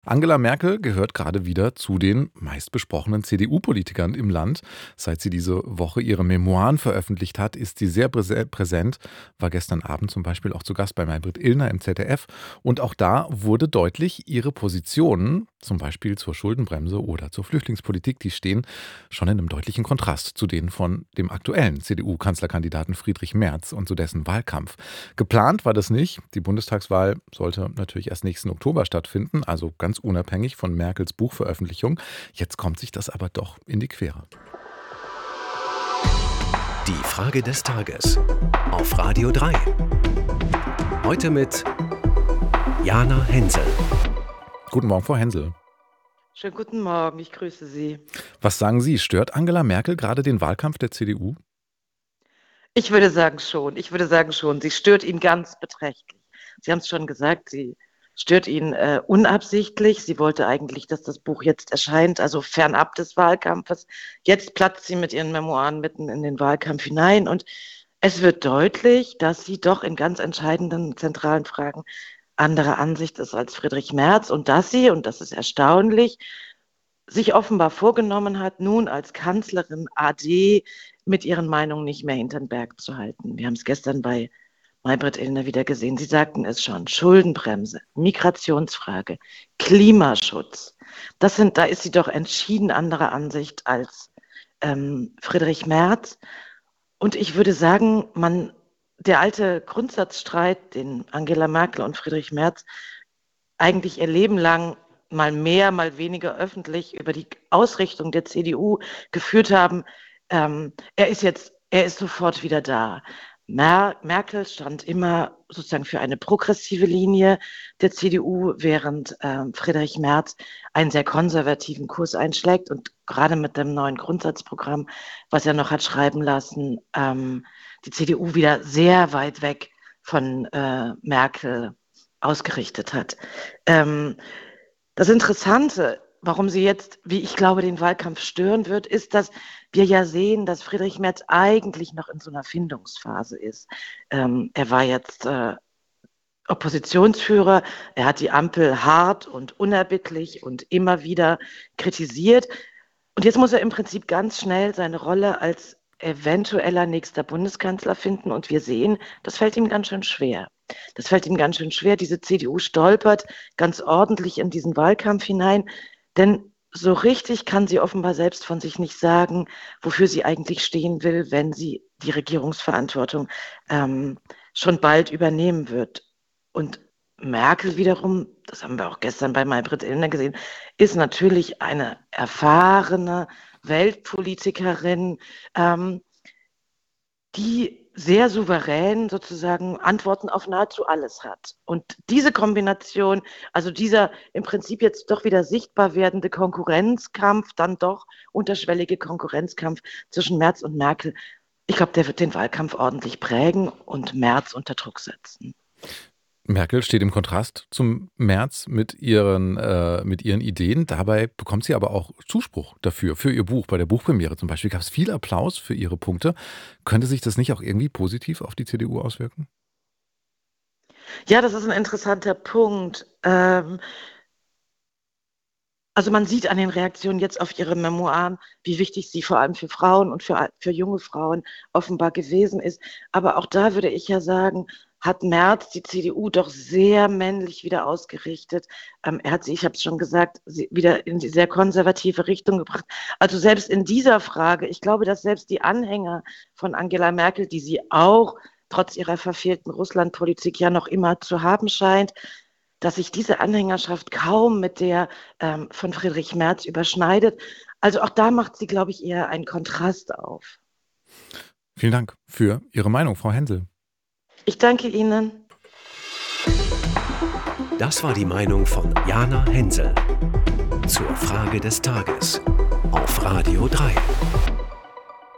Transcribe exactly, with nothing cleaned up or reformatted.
Angela Merkel gehört gerade wieder zu den meistbesprochenen C D U-Politikern im Land. Seit sie diese Woche ihre Memoiren veröffentlicht hat, ist sie sehr präse- präsent, war gestern Abend zum Beispiel auch zu Gast bei Maybrit Illner im Z D F. Und auch da wurde deutlich, ihre Positionen, zum Beispiel zur Schuldenbremse oder zur Flüchtlingspolitik, die stehen schon in einem deutlichen Kontrast zu denen von dem aktuellen C D U-Kanzlerkandidaten Friedrich Merz und zu dessen Wahlkampf. Geplant war das nicht. Die Bundestagswahl sollte natürlich erst nächsten Oktober stattfinden, also ganz unabhängig von Merkels Buchveröffentlichung. Jetzt kommt sich das aber doch in die Quere. Die Frage des Tages auf Radio drei. Heute mit Jana Hensel. Guten Morgen, Frau Hensel. Schönen guten Morgen, ich grüße Sie. Was sagen Sie, stört Angela Merkel gerade den Wahlkampf der C D U? Ich würde sagen schon, ich würde sagen schon, sie stört ihn ganz beträchtlich. Sie haben es schon gesagt, sie stört ihn äh, unabsichtlich. Sie wollte eigentlich, dass das Buch jetzt erscheint, also fernab des Wahlkampfes. Jetzt platzt sie mit ihren Memoiren mitten in den Wahlkampf hinein und es wird deutlich, dass sie doch in ganz entscheidenden, zentralen Fragen anderer Ansicht ist als Friedrich Merz und dass sie, und das ist erstaunlich, sich offenbar vorgenommen hat, nun als Kanzlerin A D mit ihren Meinungen nicht mehr hinterm Berg zu halten. Wir haben es gestern bei Maybrit Illner wieder gesehen. Sie sagten es schon. Schuldenbremse, Migrationsfrage, Klimaschutz. Das sind, da ist sie doch entschieden anderer Ansicht als ähm, Friedrich Merz. Und ich würde sagen, man, der alte Grundsatzstreit, den Angela Merkel und Friedrich Merz eigentlich ihr Leben lang mal mehr, mal weniger öffentlich über die Ausrichtung der C D U geführt haben, ähm, er ist jetzt, er ist sofort wieder da. Mer- Merkel stand immer sozusagen für eine progressive Linie der C D U, während ähm, Friedrich Merz einen sehr konservativen Kurs einschlägt und gerade mit dem neuen Grundsatzprogramm, was er noch hat schreiben lassen, ähm, die C D U wieder sehr weit weg von äh, Merkel ausgerichtet hat. Ähm, Das Interessante, warum sie jetzt, wie ich glaube, den Wahlkampf stören wird, ist, dass wir ja sehen, dass Friedrich Merz eigentlich noch in so einer Findungsphase ist. Ähm, er war jetzt äh, Oppositionsführer, er hat die Ampel hart und unerbittlich und immer wieder kritisiert. Und jetzt muss er im Prinzip ganz schnell seine Rolle als eventueller nächster Bundeskanzler finden. Und wir sehen, das fällt ihm ganz schön schwer. Das fällt ihm ganz schön schwer. Diese C D U stolpert ganz ordentlich in diesen Wahlkampf hinein. Denn so richtig kann sie offenbar selbst von sich nicht sagen, wofür sie eigentlich stehen will, wenn sie die Regierungsverantwortung ähm, schon bald übernehmen wird. Und Merkel wiederum, das haben wir auch gestern bei Maybrit Illner gesehen, ist natürlich eine erfahrene Weltpolitikerin, ähm, die sehr souverän sozusagen Antworten auf nahezu alles hat. Und diese Kombination, also dieser im Prinzip jetzt doch wieder sichtbar werdende Konkurrenzkampf, dann doch unterschwellige Konkurrenzkampf zwischen Merz und Merkel, ich glaube, der wird den Wahlkampf ordentlich prägen und Merz unter Druck setzen. Merkel steht im Kontrast zum Merz mit ihren, äh, mit ihren Ideen. Dabei bekommt sie aber auch Zuspruch dafür, für ihr Buch. Bei der Buchpremiere zum Beispiel gab es viel Applaus für ihre Punkte. Könnte sich das nicht auch irgendwie positiv auf die C D U auswirken? Ja, das ist ein interessanter Punkt. Ähm, also man sieht an den Reaktionen jetzt auf ihre Memoiren, wie wichtig sie vor allem für Frauen und für, für junge Frauen offenbar gewesen ist. Aber auch da würde ich ja sagen, hat Merz die C D U doch sehr männlich wieder ausgerichtet. Ähm, er hat sie, ich habe es schon gesagt, sie wieder in die sehr konservative Richtung gebracht. Also selbst in dieser Frage, ich glaube, dass selbst die Anhänger von Angela Merkel, die sie auch trotz ihrer verfehlten Russlandpolitik ja noch immer zu haben scheint, dass sich diese Anhängerschaft kaum mit der ähm, von Friedrich Merz überschneidet. Also auch da macht sie, glaube ich, eher einen Kontrast auf. Vielen Dank für Ihre Meinung, Frau Hensel. Ich danke Ihnen. Das war die Meinung von Jana Hensel zur Frage des Tages auf Radio drei.